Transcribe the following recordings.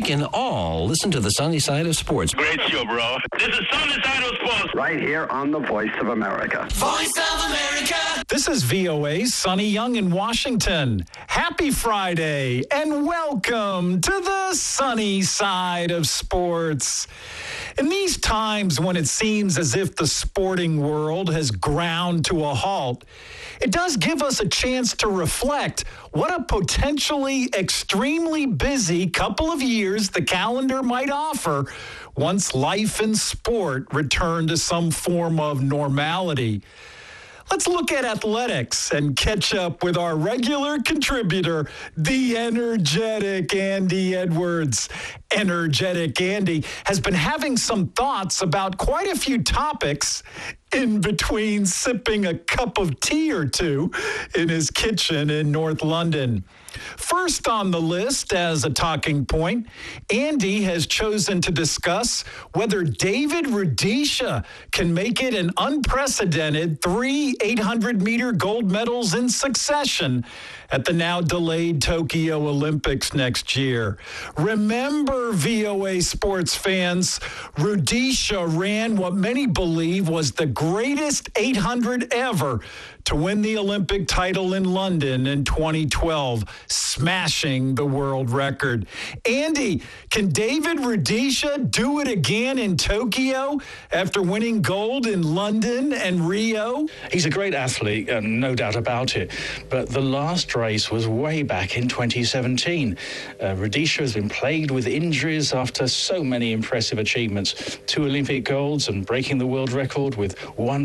we can all listen to the sunny side of sports. Great show, bro. This is Sunny Side of Sports. Right here on the Voice of America. Voice of America. This is VOA's Sonny Young in Washington. Happy Friday and welcome to the sunny side of sports. In these times when it seems as if the sporting world has ground to a halt, it does give us a chance to reflect what a potentially extremely busy couple of years the calendar might offer once life and sport return to some form of normality. Let's look at athletics and catch up with our regular contributor, the energetic Andy Edwards. Energetic Andy has been having some thoughts about quite a few topics in between sipping a cup of tea or two in his kitchen in North London. First on the list as a talking point, Andy has chosen to discuss whether David Rudisha can make it an unprecedented 3 800-meter gold medals in succession at the now delayed Tokyo Olympics next year. Remember, VOA sports fans, Rudisha ran what many believe was the greatest 800 ever to win the Olympic title in London in 2012, smashing the world record. Andy, can David Rudisha do it again in Tokyo after winning gold in London and Rio? He's a great athlete, no doubt about it, but the last race was way back in 2017. Rudisha has been plagued with injuries after so many impressive achievements. 2 Olympic golds and breaking the world record with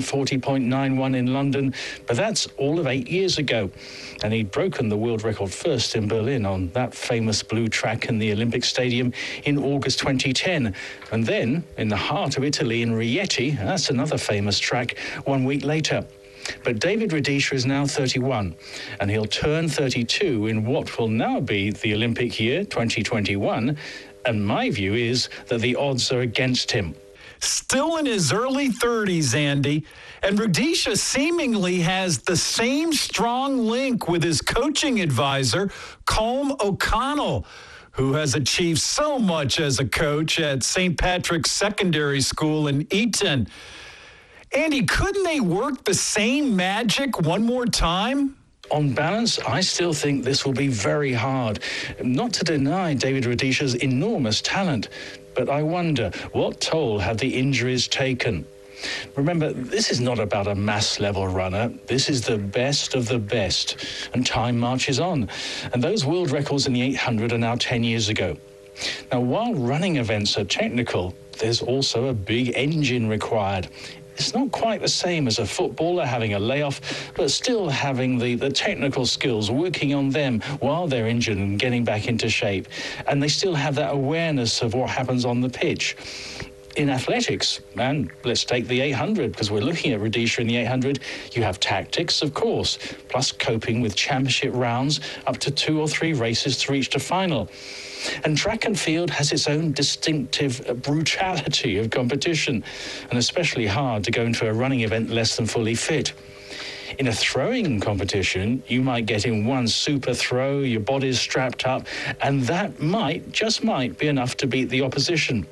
140.91 in London. But that's all of 8 years ago. And he'd broken the world record first in Berlin on that famous blue track in the Olympic Stadium in August 2010. And then, in the heart of Italy in Rieti, that's another famous track, 1 week later. But David Rudisha is now 31, and he'll turn 32 in what will now be the Olympic year, 2021. And my view is that the odds are against him. Still in his early 30s, Andy, and Rudisha seemingly has the same strong link with his coaching advisor, Colm O'Connell, who has achieved so much as a coach at St. Patrick's Secondary School in Eton. Andy, couldn't they work the same magic one more time? On balance, I still think this will be very hard. Not to deny David Rudisha's enormous talent, but I wonder, what toll have the injuries taken? Remember, this is not about a mass-level runner. This is the best of the best, and time marches on. And those world records in the 800 are now 10 years ago. Now, while running events are technical, there's also a big engine required. It's not quite the same as a footballer having a layoff, but still having the technical skills, working on them while they're injured and getting back into shape. And they still have that awareness of what happens on the pitch. In athletics, and let's take the 800, because we're looking at Rudisha in the 800, you have tactics, of course, plus coping with championship rounds up to 2 or 3 races to reach the final. And track and field has its own distinctive brutality of competition, and especially hard to go into a running event less than fully fit. In a throwing competition, you might get in one super throw, your body's strapped up, and that might, just might, be enough to beat the opposition.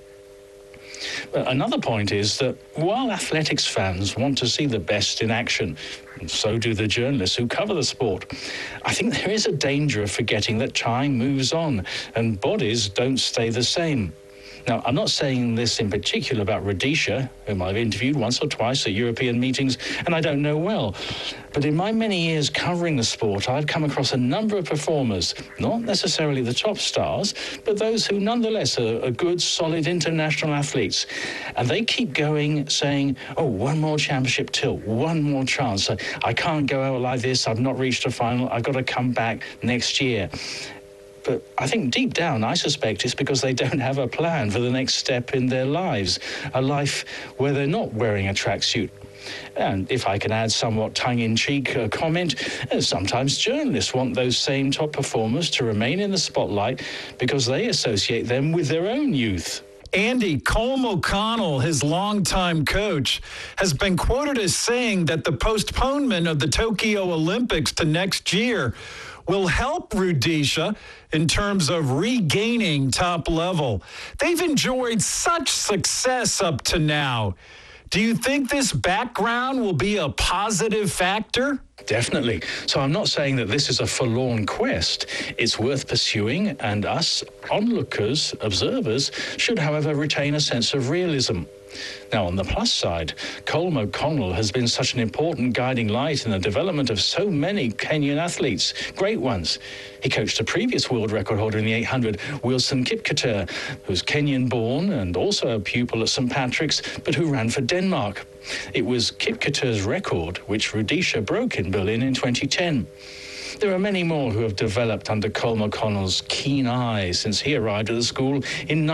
But another point is that while athletics fans want to see the best in action, and so do the journalists who cover the sport, I think there is a danger of forgetting that time moves on and bodies don't stay the same. Now, I'm not saying this in particular about Rudisha, whom I've interviewed once or twice at European meetings, and I don't know well. But in my many years covering the sport, I've come across a number of performers, not necessarily the top stars, but those who nonetheless are good, solid international athletes. And they keep going, saying, oh, one more championship tilt, one more chance. I can't go out like this. I've not reached a final. I've got to come back next year. But I think deep down, I suspect it's because they don't have a plan for the next step in their lives, a life where they're not wearing a tracksuit. And if I can add somewhat tongue-in-cheek comment, sometimes journalists want those same top performers to remain in the spotlight because they associate them with their own youth. Andy, Colm O'Connell, his longtime coach, has been quoted as saying that the postponement of the Tokyo Olympics to next year will help Rudisha in terms of regaining top level. They've enjoyed such success up to now. Do you think this background will be a positive factor? Definitely. So I'm not saying that this is a forlorn quest. It's worth pursuing, and us, onlookers, observers, should, however, retain a sense of realism. Now, on the plus side, Colm O'Connell has been such an important guiding light in the development of so many Kenyan athletes, great ones. He coached a previous world record holder in the 800, Wilson Kipketer, who's Kenyan-born and also a pupil at St. Patrick's, but who ran for Denmark. It was Kipketer's record, which Rudisha broke in Berlin in 2010. There are many more who have developed under Colm O'Connell's keen eye since he arrived at the school in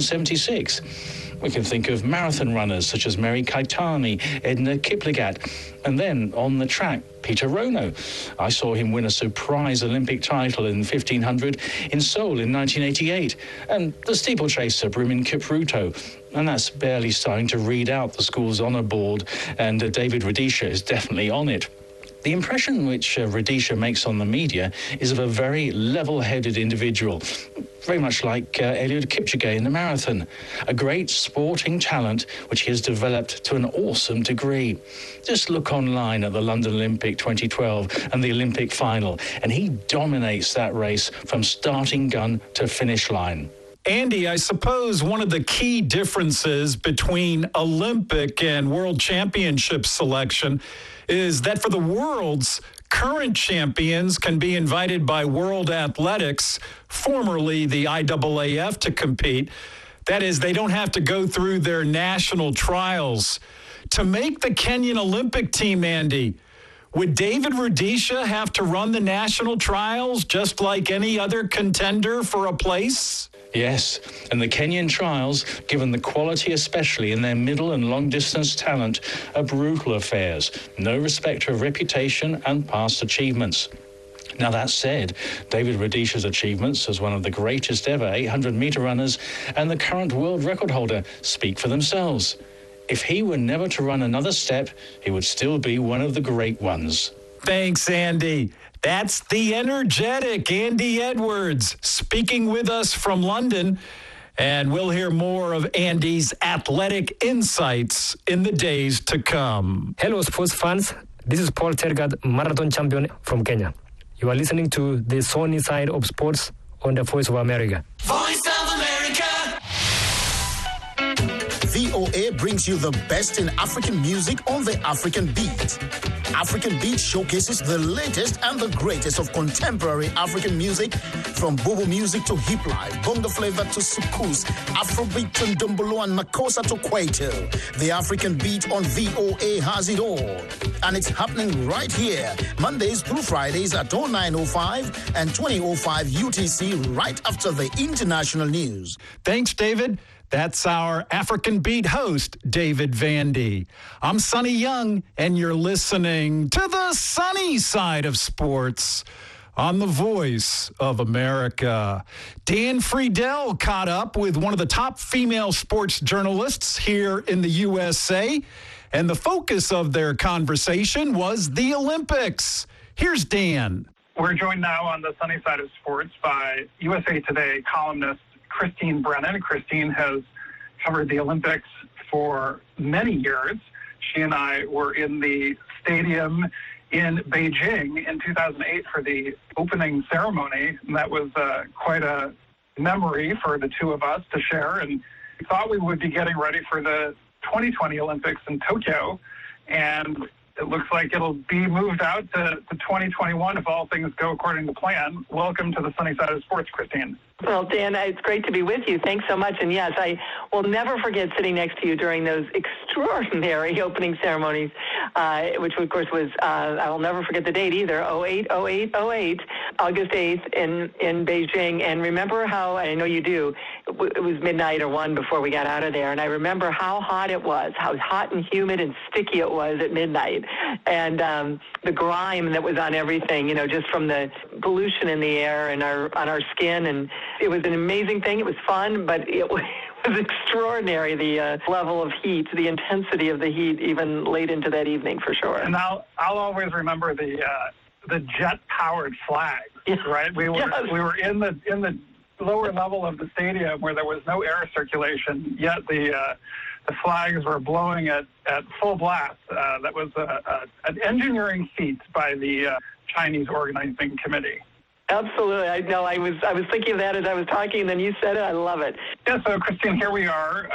1976. We can think of marathon runners such as Mary Kaitani, Edna Kiplagat, and then on the track, Peter Rono. I saw him win a surprise Olympic title in 1500 in Seoul in 1988, and the steeplechaser Brimin Kipruto. And that's barely starting to read out the school's honour board, and David Rudisha is definitely on it. The impression which Rudisha makes on the media is of a very level-headed individual, very much like Eliud Kipchoge in the marathon, a great sporting talent which he has developed to an awesome degree. Just look online at the London Olympic 2012 and the Olympic final, and he dominates that race from starting gun to finish line. Andy, I suppose one of the key differences between Olympic and World Championship selection is that for the Worlds, current champions can be invited by World Athletics, formerly the IAAF, to compete. That is, they don't have to go through their national trials. To make the Kenyan Olympic team, Andy, would David Rudisha have to run the national trials just like any other contender for a place? Yes, and the Kenyan trials, given the quality especially in their middle and long-distance talent, are brutal affairs, no respect of reputation and past achievements. Now, that said, David Rudisha's achievements as one of the greatest ever 800-metre runners and the current world record holder speak for themselves. If he were never to run another step, he would still be one of the great ones. Thanks, Andy. That's the energetic Andy Edwards speaking with us from London. And we'll hear more of Andy's athletic insights in the days to come. Hello, sports fans. This is Paul Tergat, marathon champion from Kenya. You are listening to the Sunny Side of Sports on the Voice of America. Voice of America. VOA brings you the best in African music on the African Beat. African Beat showcases the latest and the greatest of contemporary African music, from Bobo music to hip life, bongo flavor to soukous, Afrobeat to Ndombolo and Makossa to Kwaito. The African Beat on VOA has it all. And it's happening right here, Mondays through Fridays at 09:05 and 20:05 UTC, right after the international news. Thanks, David. That's our African Beat host, David Vandy. I'm Sonny Young, and you're listening to the sunny side of sports on the Voice of America. Dan Friedel caught up with one of the top female sports journalists here in the USA, and the focus of their conversation was the Olympics. Here's Dan. We're joined now on the sunny side of sports by USA Today columnist Christine Brennan. Christine has covered the Olympics for many years. She and I were in the stadium in Beijing in 2008 for the opening ceremony, and that was quite a memory for the two of us to share. And we thought we would be getting ready for the 2020 Olympics in Tokyo, and it looks like it'll be moved out to 2021 if all things go according to plan. Welcome to the sunny side of sports, Christine. Well, Dan, it's great to be with you. Thanks so much. And yes, I will never forget sitting next to you during those extraordinary opening ceremonies, which of course was, I will never forget the date either, 08, August 8th in Beijing. And remember how, I know you do, it was midnight or 1 before we got out of there. And I remember how hot it was, how hot and humid and sticky it was at midnight. And the grime that was on everything, just from the pollution in the air and on our skin. And it was an amazing thing. It was fun, but it was extraordinary, the level of heat, the intensity of the heat, even late into that evening, for sure. And I'll always remember the jet-powered flags, right? We were in the lower level of the stadium where there was no air circulation, yet the flags were blowing at full blast. That was an engineering feat by the Chinese organizing committee. Absolutely. I know. I was thinking of that as I was talking, and then you said it. I love it. Yeah, so, Christine, here we are,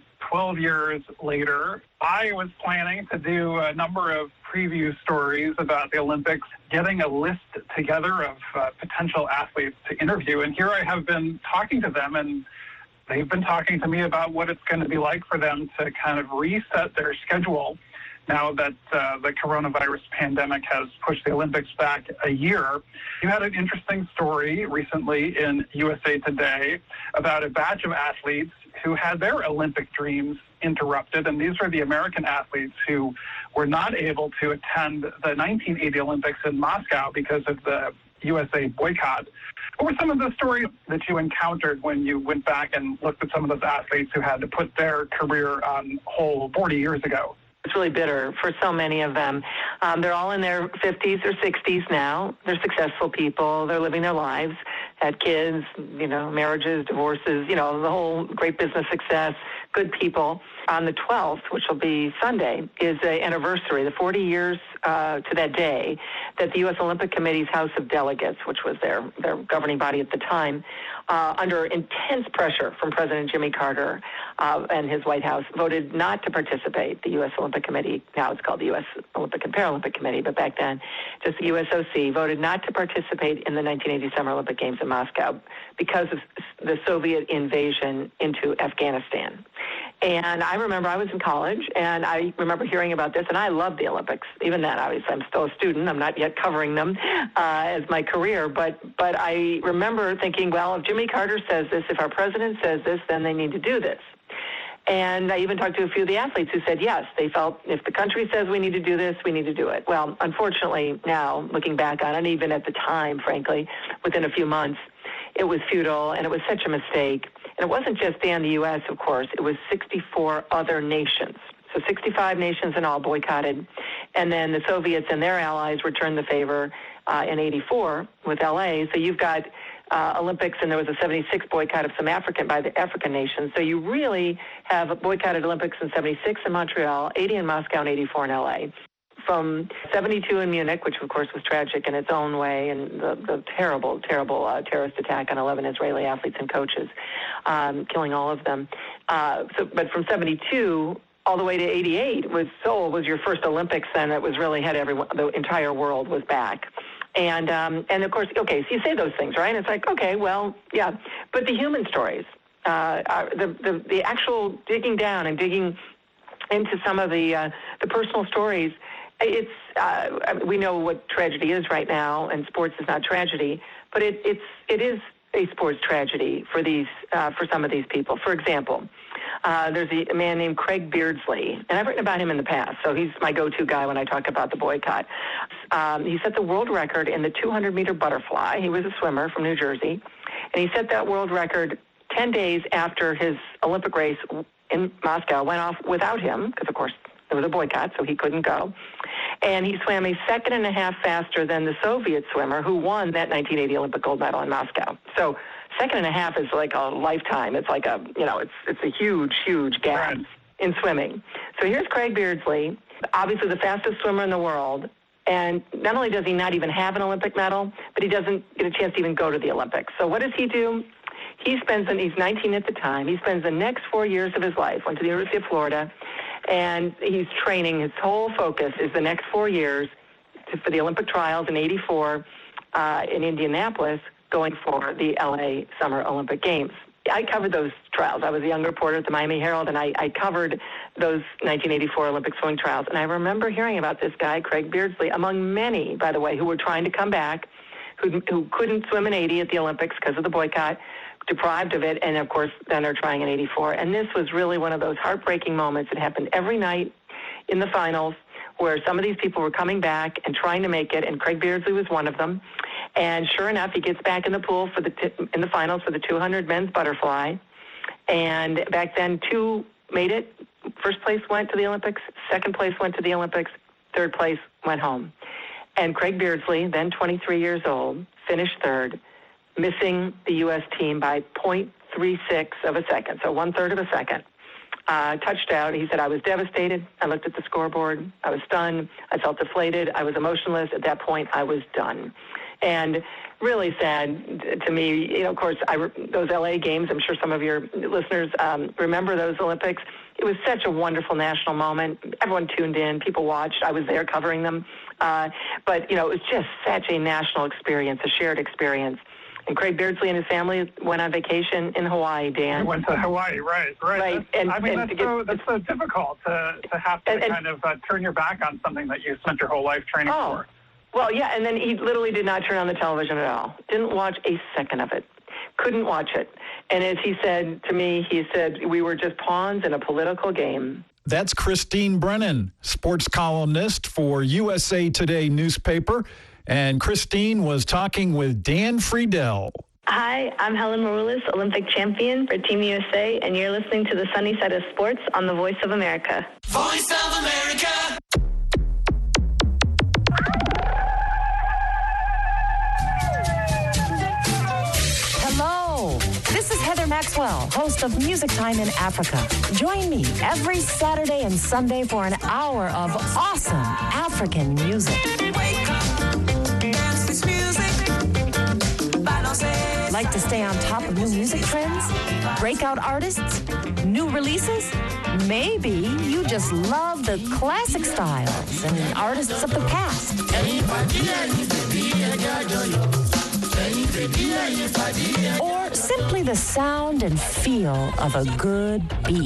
12 years later. I was planning to do a number of preview stories about the Olympics, getting a list together of potential athletes to interview. And here I have been talking to them, and they've been talking to me about what it's going to be like for them to kind of reset their schedule now that the coronavirus pandemic has pushed the Olympics back a year. You had an interesting story recently in USA Today about a batch of athletes who had their Olympic dreams interrupted, and these were the American athletes who were not able to attend the 1980 Olympics in Moscow because of the USA boycott. What were some of the stories that you encountered when you went back and looked at some of those athletes who had to put their career on hold 40 years ago? It's really bitter for so many of them. They're all in their 50s or 60s now. They're successful people. They're living their lives, had kids, marriages, divorces, the whole great business success, good people. On the 12th, which will be Sunday, is the anniversary, the 40 years to that day, that the U.S. Olympic Committee's House of Delegates, which was their governing body at the time, under intense pressure from President Jimmy Carter and his White House, voted not to participate. The U.S. Olympic Committee, now it's called the U.S. Olympic and Paralympic Committee, but back then just the USOC, voted not to participate in the 1980 Summer Olympic Games in Moscow because of the Soviet invasion into Afghanistan. And I remember I was in college, and I remember hearing about this, and I loved the Olympics. Even then, obviously, I'm still a student. I'm not yet covering them as my career. But I remember thinking, well, if Jimmy Carter says this, if our president says this, then they need to do this. And I even talked to a few of the athletes who said, yes, they felt if the country says we need to do this, we need to do it. Well, unfortunately, now, looking back on it, even at the time, frankly, within a few months, it was futile, and it was such a mistake. And it wasn't just the U.S., of course. It was 64 other nations. So 65 nations in all boycotted. And then the Soviets and their allies returned the favor in 84 with L.A. So you've got Olympics, and there was a 76 boycott of some by the African nations. So you really have boycotted Olympics in 76 in Montreal, 80 in Moscow, and 84 in L.A. From 72 in Munich, which of course was tragic in its own way, and the terrible terrorist attack on 11 Israeli athletes and coaches, killing all of them. But from 72 all the way to 88 was your first Olympics. Then it was really had everyone, the entire world was back. And of course, okay, so you say those things, right? And it's like, okay, well, yeah. But the human stories, the actual digging down and digging into some of the personal stories. We know what tragedy is right now, and sports is not tragedy, but it is a sports tragedy for some of these people. For example, there's a man named Craig Beardsley, and I've written about him in the past, so he's my go-to guy when I talk about the boycott. He set the world record in the 200-meter butterfly. He was a swimmer from New Jersey, and he set that world record 10 days after his Olympic race in Moscow went off without him, because, of course, there was a boycott, so he couldn't go. And he swam a second and a half faster than the Soviet swimmer who won that 1980 Olympic gold medal in Moscow. So second and a half is like a lifetime. It's like it's a huge, huge gap in swimming. So here's Craig Beardsley, obviously the fastest swimmer in the world. And not only does he not even have an Olympic medal, but he doesn't get a chance to even go to the Olympics. So what does he do? He's 19 at the time. He spends the next 4 years of his life, went to the University of Florida, and he's training. His whole focus is the next 4 years for the Olympic trials in 84 in Indianapolis, going for the LA Summer Olympic Games. I covered those trials. I was a young reporter at the Miami Herald, and I covered those 1984 Olympic swimming trials. And I remember hearing about this guy, Craig Beardsley, among many, by the way, who were trying to come back, who couldn't swim in 80 at the Olympics because of the boycott, deprived of it, and of course then they're trying in 84. And this was really one of those heartbreaking moments that happened every night in the finals, where some of these people were coming back and trying to make it, and Craig Beardsley was one of them. And sure enough, he gets back in the pool in the finals for the 200 men's butterfly, And back then, 2 made it. First place went to the Olympics. Second place went to the Olympics. Third place went home. And Craig Beardsley, then 23 years old, finished third, missing the U.S. team by 0.36 of a second, so 1/3 of a second. Touched out. He said, I was devastated. I looked at the scoreboard. I was stunned. I felt deflated. I was emotionless. At that point, I was done. And really sad to me, of course, those LA games, I'm sure some of your listeners remember those Olympics. It was such a wonderful national moment. Everyone tuned in. People watched. I was there covering them. But, it was just such a national experience, a shared experience. And Craig Beardsley and his family went on vacation in Hawaii, Dan. They went to Hawaii, right. That's so difficult to have to kind of turn your back on something that you spent your whole life training for. Well, yeah, and then he literally did not turn on the television at all. Didn't watch a second of it. Couldn't watch it. And as he said to me, we were just pawns in a political game. That's Christine Brennan, sports columnist for USA Today newspaper. And Christine was talking with Dan Friedel. Hi, I'm Helen Maroulis, Olympic champion for Team USA, and you're listening to the Sunny Side of Sports on the Voice of America. Voice of America! Hello, this is Heather Maxwell, host of Music Time in Africa. Join me every Saturday and Sunday for an hour of awesome African music. Like to stay on top of new music trends? Breakout artists? New releases? Maybe you just love the classic styles and artists of the past. Or simply the sound and feel of a good beat.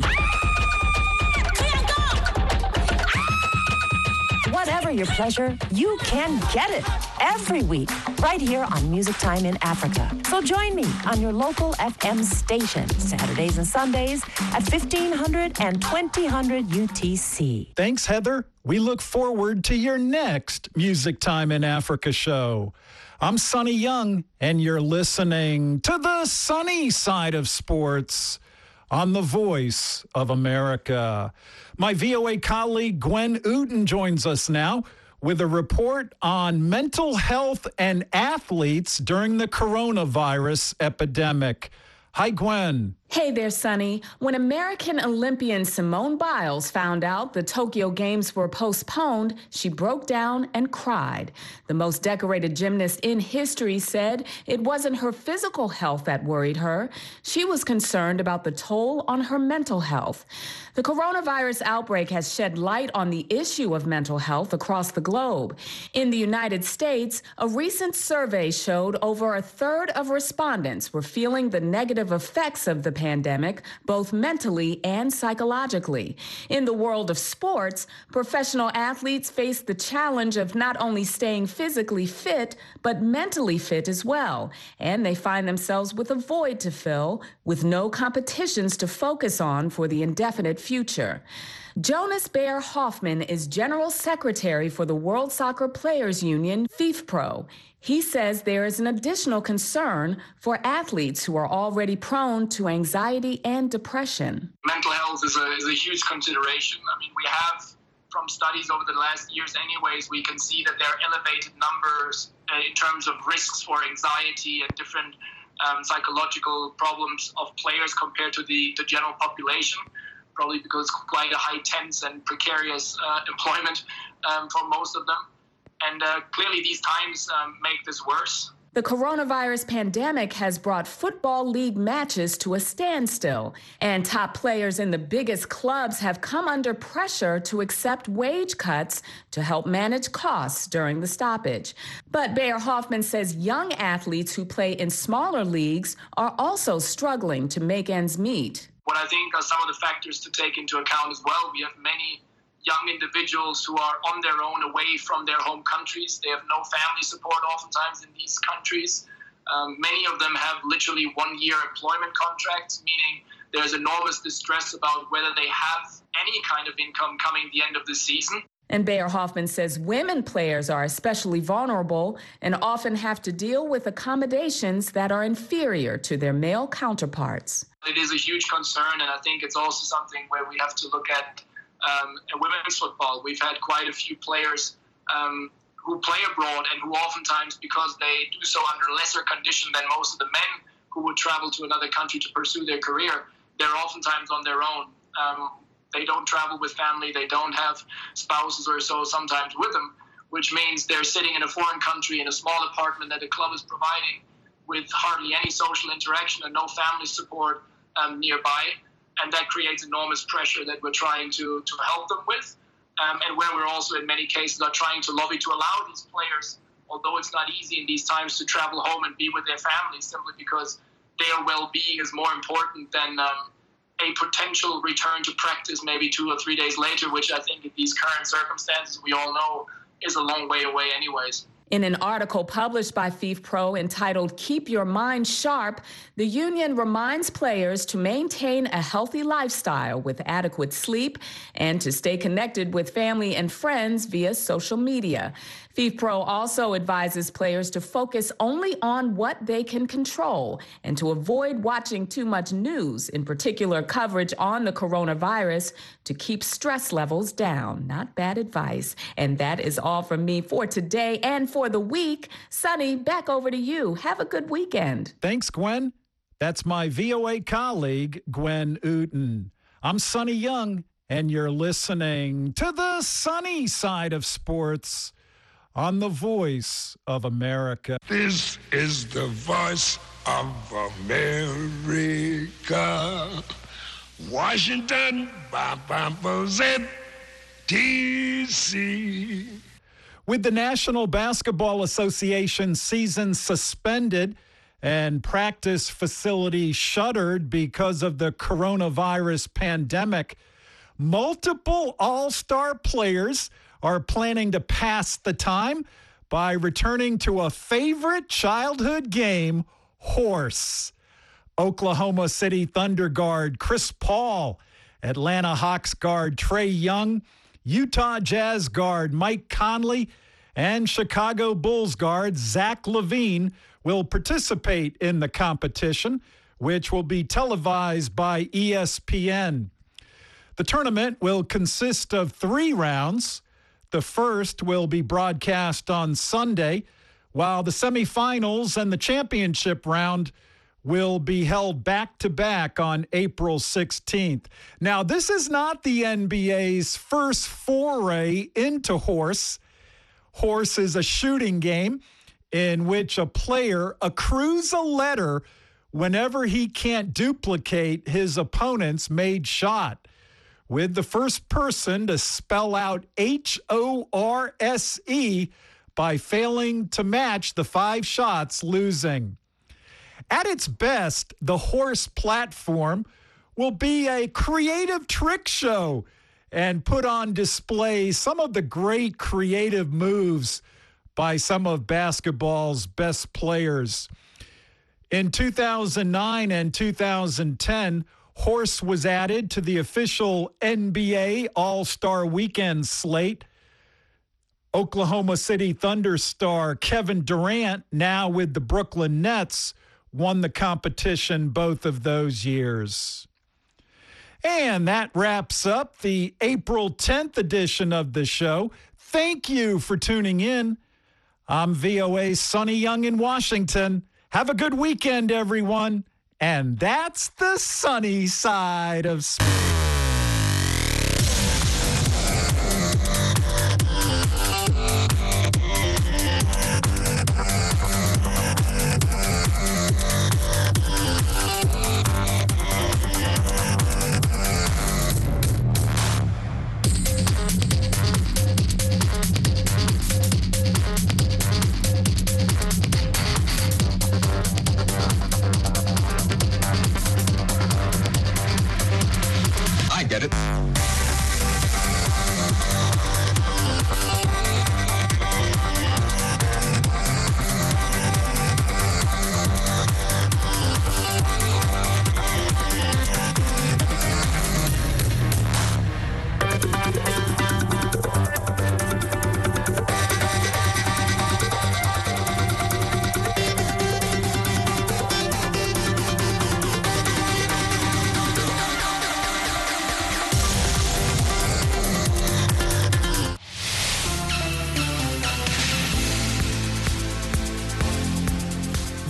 Whatever your pleasure, you can get it every week right here on Music Time in Africa. So join me on your local FM station Saturdays and Sundays at 1500 and 2000 UTC. Thanks, Heather. We look forward to your next Music Time in Africa show. I'm Sonny Young, and you're listening to the sunny side of sports on the Voice of America. My VOA colleague Gwen Uten joins us now with a report on mental health and athletes during the coronavirus epidemic. Hi, Gwen. Hey there, Sonny. When American Olympian Simone Biles found out the Tokyo Games were postponed, she broke down and cried. The most decorated gymnast in history said it wasn't her physical health that worried her. She was concerned about the toll on her mental health. The coronavirus outbreak has shed light on the issue of mental health across the globe. In the United States, a recent survey showed over a third of respondents were feeling the negative effects of the pandemic, both mentally and psychologically. In the world of sports, professional athletes face the challenge of not only staying physically fit, but mentally fit as well. And they find themselves with a void to fill, with no competitions to focus on for the indefinite future. Jonas Baer Hoffman is General Secretary for the World Soccer Players Union, FIFPro. He says there is an additional concern for athletes who are already prone to anxiety and depression. Mental health is a huge consideration. I mean, we have, from studies over the last years anyways, we can see that there are elevated numbers in terms of risks for anxiety and different psychological problems of players compared to the general population, probably because quite a high tense and precarious employment for most of them. And clearly these times make this worse. The coronavirus pandemic has brought football league matches to a standstill, and top players in the biggest clubs have come under pressure to accept wage cuts to help manage costs during the stoppage. But Baer Hoffman says young athletes who play in smaller leagues are also struggling to make ends meet. What I think are some of the factors to take into account as well, we have many young individuals who are on their own away from their home countries. They have no family support oftentimes in these countries. Many of them have literally 1-year employment contracts, meaning there's enormous distress about whether they have any kind of income coming the end of the season. And Bayer Hoffman says women players are especially vulnerable and often have to deal with accommodations that are inferior to their male counterparts. It is a huge concern, and I think it's also something where we have to look at women's football. We've had quite a few players who play abroad and who oftentimes, because they do so under lesser condition than most of the men who would travel to another country to pursue their career, they're oftentimes on their own. They don't travel with family, they don't have spouses or so sometimes with them, which means they're sitting in a foreign country in a small apartment that the club is providing with hardly any social interaction and no family support nearby. And that creates enormous pressure that we're trying to help them with. And where we're also in many cases are trying to lobby to allow these players, although it's not easy in these times, to travel home and be with their families simply because their well-being is more important than a potential return to practice maybe 2 or 3 days later, which I think in these current circumstances we all know is a long way away anyways. In an article published by FIFPro entitled Keep Your Mind Sharp, the union reminds players to maintain a healthy lifestyle with adequate sleep and to stay connected with family and friends via social media. FIFPro also advises players to focus only on what they can control and to avoid watching too much news, in particular coverage on the coronavirus, to keep stress levels down. Not bad advice. And that is all from me for today and for the week. Sonny, back over to you. Have a good weekend. Thanks, Gwen. That's my VOA colleague, Gwen Uten. I'm Sonny Young, and you're listening to the sunny side of sports on the Voice of America. This is the Voice of America. Washington, D.C. With the National Basketball Association season suspended and practice facilities shuttered because of the coronavirus pandemic, multiple all-star players are planning to pass the time by returning to a favorite childhood game, horse. Oklahoma City Thunder guard Chris Paul, Atlanta Hawks guard Trae Young, Utah Jazz guard Mike Conley, and Chicago Bulls guard Zach LaVine will participate in the competition, which will be televised by ESPN. The tournament will consist of 3 rounds. The first will be broadcast on Sunday, while the semifinals and the championship round will be held back-to-back on April 16th. Now, this is not the NBA's first foray into horse. Horse is a shooting game in which a player accrues a letter whenever he can't duplicate his opponent's made shot, with the first person to spell out HORSE by failing to match the 5 shots losing. At its best, the horse platform will be a creative trick show and put on display some of the great creative moves by some of basketball's best players. In 2009 and 2010, horse was added to the official NBA All-Star Weekend slate. Oklahoma City Thunder star Kevin Durant, now with the Brooklyn Nets, won the competition both of those years. And that wraps up the April 10th edition of the show. Thank you for tuning in. I'm VOA's Sonny Young in Washington. Have a good weekend, everyone. And that's the sunny side of sports.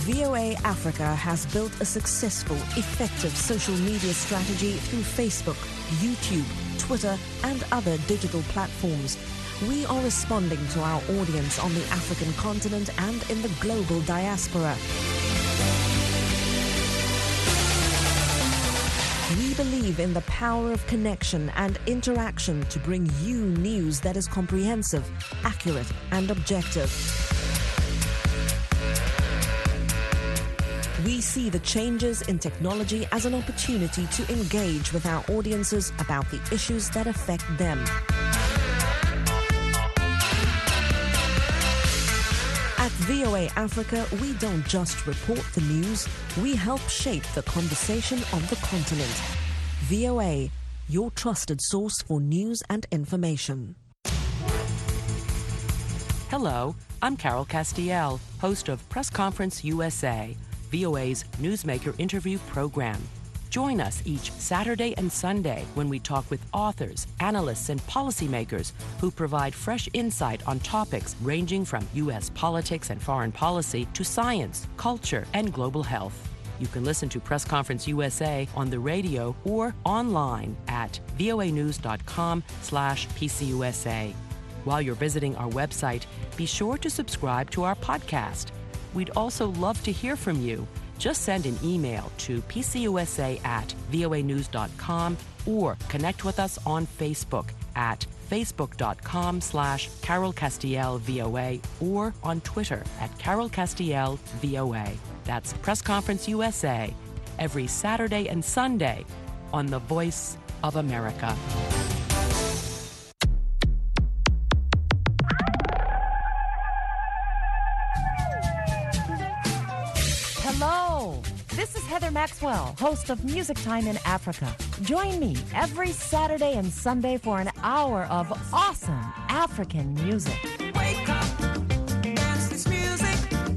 VOA Africa has built a successful, effective social media strategy through Facebook, YouTube, Twitter, and other digital platforms. We are responding to our audience on the African continent and in the global diaspora. We believe in the power of connection and interaction to bring you news that is comprehensive, accurate, and objective. We see the changes in technology as an opportunity to engage with our audiences about the issues that affect them. At VOA Africa, we don't just report the news, we help shape the conversation on the continent. VOA, your trusted source for news and information. Hello, I'm Carol Castiel, host of Press Conference USA, VOA's newsmaker interview program. Join us each Saturday and Sunday when we talk with authors, analysts, and policymakers who provide fresh insight on topics ranging from U.S. politics and foreign policy to science, culture, and global health. You can listen to Press Conference USA on the radio or online at voanews.com/PCUSA. While you're visiting our website, be sure to subscribe to our podcast. We'd also love to hear from you. Just send an email to pcusa@voanews.com or connect with us on Facebook at facebook.com/Carol Castiel VOA or on Twitter at Carol Castiel VOA. That's Press Conference USA every Saturday and Sunday on the Voice of America. Hello, this is Heather Maxwell, host of Music Time in Africa. Join me every Saturday and Sunday for an hour of awesome African music. Wake up, dance this music.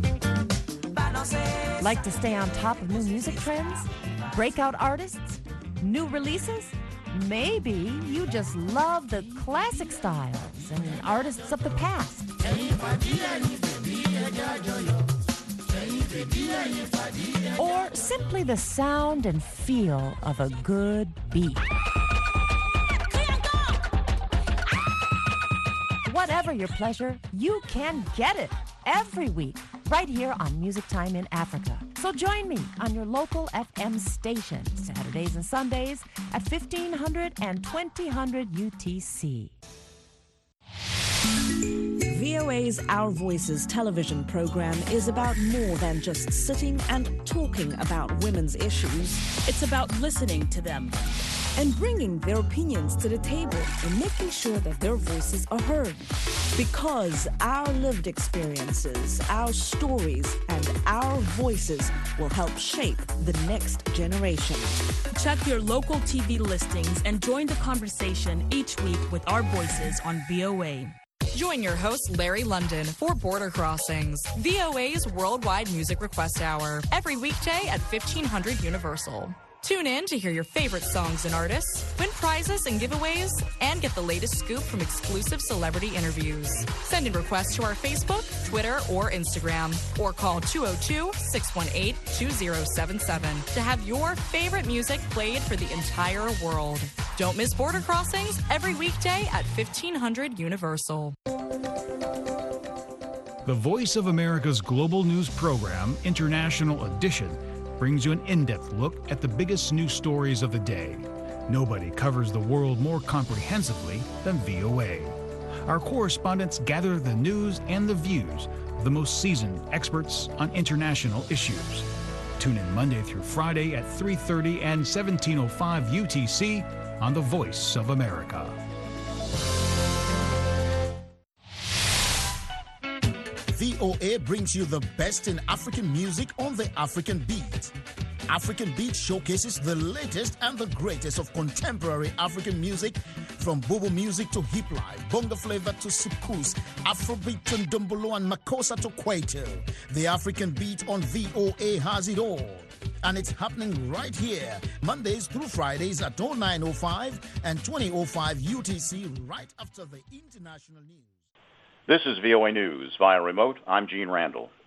Like to stay on top of new music trends? Breakout artists? New releases? Maybe you just love the classic styles and artists of the past. Or simply the sound and feel of a good beat. Whatever your pleasure, you can get it every week right here on Music Time in Africa. So join me on your local FM station Saturdays and Sundays at 1500 and 2000 UTC. VOA's Our Voices television program is about more than just sitting and talking about women's issues. It's about listening to them and bringing their opinions to the table and making sure that their voices are heard. Because our lived experiences, our stories, and our voices will help shape the next generation. Check your local TV listings and join the conversation each week with our voices on VOA. Join your host, Larry London, for Border Crossings, VOA's worldwide music request hour, every weekday at 1500 Universal. Tune in to hear your favorite songs and artists, win prizes and giveaways, and get the latest scoop from exclusive celebrity interviews. Send in requests to our Facebook, Twitter, or Instagram, or call 202-618-2077 to have your favorite music played for the entire world. Don't miss Border Crossings every weekday at 1500 Universal. The Voice of America's global news program, International Edition, brings you an in-depth look at the biggest news stories of the day. Nobody covers the world more comprehensively than VOA. Our correspondents gather the news and the views of the most seasoned experts on international issues. Tune in Monday through Friday at 3:30 and 17:05 UTC on The Voice of America. VOA brings you the best in African music on the African Beat. African Beat showcases the latest and the greatest of contemporary African music, from Bobo music to hip life, bongo flavor to soukous, Afrobeat to Ndombolo and Makossa to Kwaito. The African Beat on VOA has it all. And it's happening right here, Mondays through Fridays at 09:05 and 20:05 UTC, right after the international news. This is VOA News. Via remote, I'm Gene Randall.